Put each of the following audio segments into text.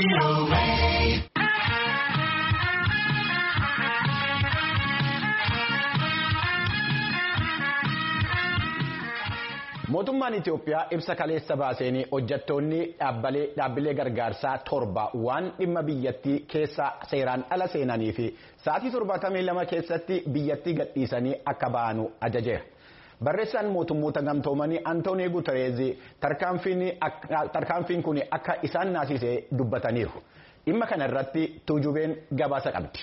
Mootummaan Itoophiyaa ibsa kaleessa baaseen hojjettoonni dhaabbilee gargaarsaa 7 waan dhimma biyyattii keessa seeraan ala seenanii fi sa'aatii 72 keessatti biyyattii gadhiisanii akka ba'anu ajajeera. Barreessaan mootummoota gamtoomanii Antoonii Guutereez tarkaanfiin kun akka isaan naasisee dubbataniiru. Dhimma kana irratti tuujubeen gabaasa qabdi.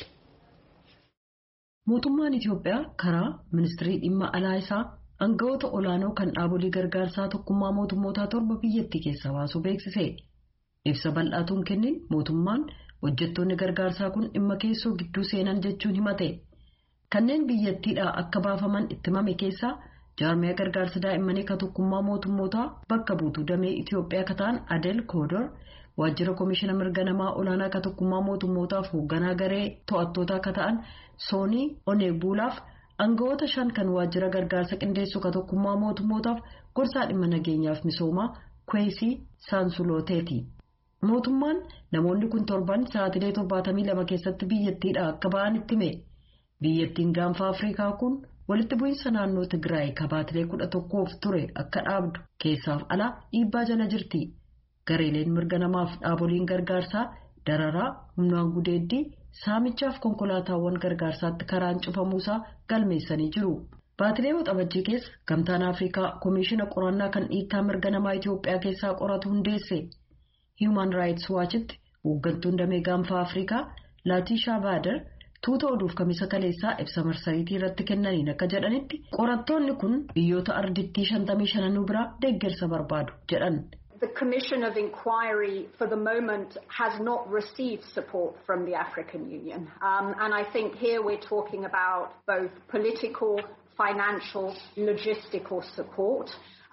Mootummaan Itoophiyaa karaa ministirii dhimma alaa isaa Aangawoota olaanoo kan dhaabolee gargaarsaa tokkummaa mootummoota 7 biyyattii keessaa baasuu beeksise. Ibsa bal'aatuun kennin mootummaan hojjettoonni gargaarsaa kun dhimma keessoo gidduu seenan jechuun himate. Kanneen biyyattiidhaa akka baafaman itti himame keessaa jaarmiyaa gargaarsa daa'immanii kan tokkummaa mootummootaa bakka buutuu damee Itoophiyaa kan ta'an Adel Koodor, waajjira koomishina mirga namaa olaanaa kan tokkummaa mootummootaaf hoogganaa garee to'attootaa kan ta'an Soonii Oneebuulaaf Aangawoota 5 kan waajjira gargaarsa qindeessuu kan tokkummaa mootummootaaf gorsaa dhimma nageenyaaf misoomaa Kweesii Saansulooteeti. Mootummaan namoonni kun 7 sa'aatilee 72 keessatti biyyattiidhaa akka ba'an itti hime. Biyyattiin gaanfa Afrikaa kun walitti bu'iinsa naannoo Tigraay kabaatilee 11f ture akka dhaabdu keessaaf alaa dhiibbaa jala jirti. Gareeleen mirga namaaf dhaaboliin gargaarsaa dararaa humnaan gudeeddii saamichaaf konkolaataawwan gargaarsaatti karaan cufamuusaa galmeessanii jiru. Baatilee waxabajjii keessa gamtaan Afrikaa koomishina qorannaa kan dhiittaa mirga namaa Itoophiyaa keessaa qoratu hundeesse. Human Rights Watch'tti hooggantuun damee gaanfa Afrikaa Laatishaa Baadar tuuta oduuf kamisa kaleessaa ibsa marsariitii irratti kennaniin akka jedhanitti qorattoonni kun biyyoota ardittii 55 biraa deeggarsa barbaadu jedhan. The Commission of Inquiry for the moment has not received support from the African Union. And I think here we're talking about both political, financial, logistical support.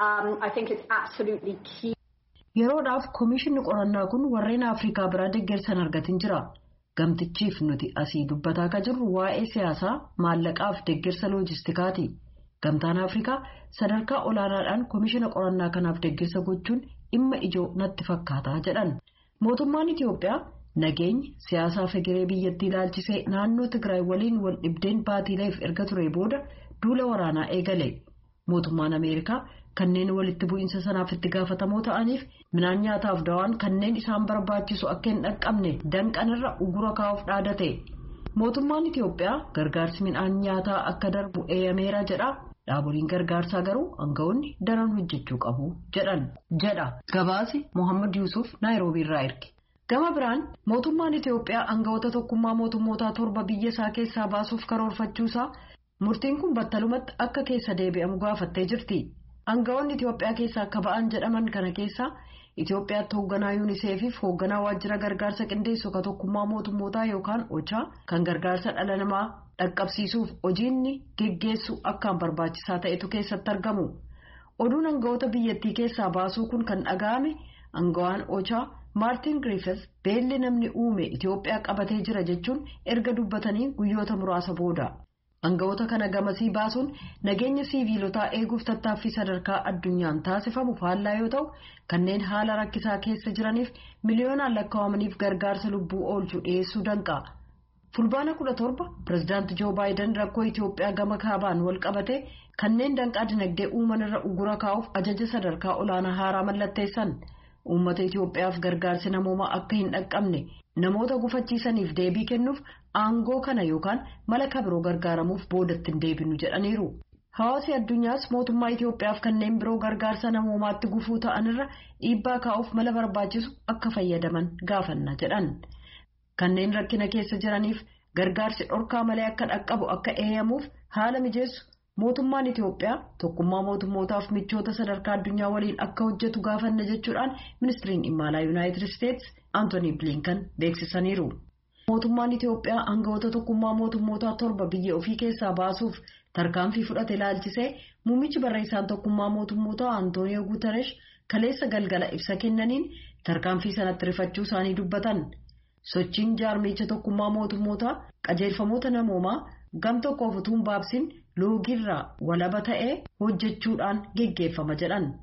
I think it's absolutely key. Yeroodhaaf Komishinni qorannaa kun warreen Afrikaa biraa deeggarsan argatin jira. Gamtichiif nuti asii dubbataa ka jirru waa'ee siyaasaa, maallaqaaf deeggarsa loojistikaati. Gamtaan Afrikaa sadarkaa olaanaadhaan komishina qorannaa kanaaf deeggarsa gochuun dhimma ijoo natti fakkaata jedhan. Mootummaan Itoophiyaa nageenya siyaasaa fegiree biyyattii ilaalchisee naannoo Tigraay waliin wal dhibdeen baatiileef erga ture booda duula waraanaa eegale. Mootummaan Ameerikaa kanneen walitti bu'iinsa sanaaf itti gaafatamoo ta'aniif midhaan nyaataaf dawaan kanneen isaan barbaachisu akka hin dhaqqabne danqanirra ugura kaa'uuf dhaadate. Mootummaan Itoophiyaa gargaarsi midhaan nyaataa akka darbu eeyyameera jedha. Dhaaboliin gargaarsaa garuu aangawoonni daran hojjechuu qabu jedha. Gabaasi Mohammad Yusuf Naayiroobii irraa erge. Gama biraan mootummaan Itoophiyaa aangawoota tokkummaa mootummootaa 7 biyya isaa keessaa baasuuf karoorfachuusaa murtiin kun battalumatti akka keessa deebi'amu gaafattee jirti. Aangawoonni Itoophiyaa keessaa akka ba'an jedhaman kana keessaa Itoophiyaatti hoogganaa UNICEF fi hoogganaa waajjira gargaarsa qindeessuu kan tokkummaa mootummootaa yookaan OCHA kan gargaarsa dhala namaa dhaqqabsiisuuf hojiinni geggeessu akkaan barbaachisaa ta'etu keessatti argamu. Oduun aangawoota biyyattii keessaa baasuu kun kan dhaga'ame aangawaan OCHA Maartin Griffiths beelli namni uume Itoophiyaa qabatee jira jechuun erga dubbatanii guyyoota muraasa booda. Aangawoota kana gamasii baasuun nageenya siiviilotaa eeguuf tattaaffii sadarkaa addunyaan taasifamu faallaa yoo ta'u kanneen haala rakkisaa keessa jiraniif miliyoonaan lakkaa'amaniif gargaarsa lubbuu oolchuu dhiyeessuu danqa. Fulbaana 17 pirezidaanti Joo Baayiden rakkoo Itoophiyaa gama kaabaan wal qabate kanneen danqaa dinagdee uuman irra ugura kaa'uuf ajaja sadarkaa olaanaa haaraa mallatteessan. Uummata Itoophiyaaf gargaarsi namoomaa akka hin dhaqqabne namoota gufachiisaniif deebii kennuuf aangoo kana yookaan mala kabiroo gargaaramuuf boodatti hin deebinu jedhaniiru. Hawaasi addunyaas mootummaa Itoophiyaaf kanneen biroo gargaarsa namoomaatti gufuu ta'anirra dhiibbaa kaa'uuf mala barbaachisu akka fayyadaman gaafanna jedhan. Kanneen rakkina keessa jiraniif gargaarsi dhorkaa malee akka dhaqqabu akka eeyyamuuf haala mijeessu mootummaan Itoophiyaa tokkummaa mootummootaaf michoota sadarkaa addunyaa waliin akka hojjetu gaafanna jechuudhaan ministiriin dhimma alaa Yuunaayitid Isteetsi Antoonii Bilinkan beeksisaniiru. Mootummaan Itoophiyaa aangawoota tokkummaa mootummootaa 7 biyya ofii keessaa baasuuf tarkaanfii fudhate ilaalchisee muummichi barreessaan tokkummaa mootummootaa Antooniyoo Guuteresh kaleessa galgala ibsa kennaniin tarkaanfii sanatti rifachuu isaanii dubbatan. Sochiin jaarmicha tokkummaa mootummootaa qajeelfamoota namoomaa gam tokkoof utuu hin baabsin loogirraa walaba ta'ee hojjechuudhaan geggeeffama jedhan.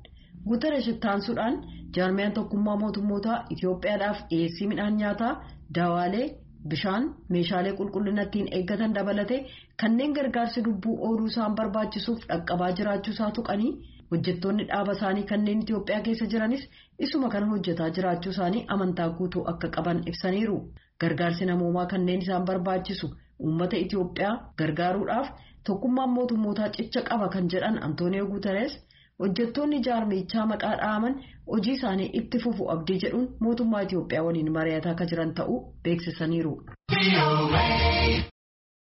Guterres ittaansuudhaan jaarmiyaan tokkummaa mootummootaa Itoophiyaadhaaf dhiyeessii midhaan nyaataa, daawaalee, bishaan, meeshaalee qulqullina ittiin eeggatan dabalatee kanneen gargaarsi lubbuu ooluu isaan barbaachisuuf dhaqqabaa jiraachuusaa tuqanii hojjettoonni dhaaba isaanii kanneen Itoophiyaa keessa jiranis isuma kana hojjetaa jiraachuu isaanii amantaa guutuu akka qaban ibsaniiru. Gargaarsi namoomaa kanneen isaan barbaachisu uummata Itoophiyaa gargaaruudhaaf tokkummaan mootummootaa cicha qaba kan jedhan Antooniyoo Guterres hojjettoonni jaarmichaa maqaa dhaaman hojii isaanii itti fufu abdii jedhuun mootummaa Itoophiyaa waliin mari'ataa akka jiran ta'uu beeksisaniiru.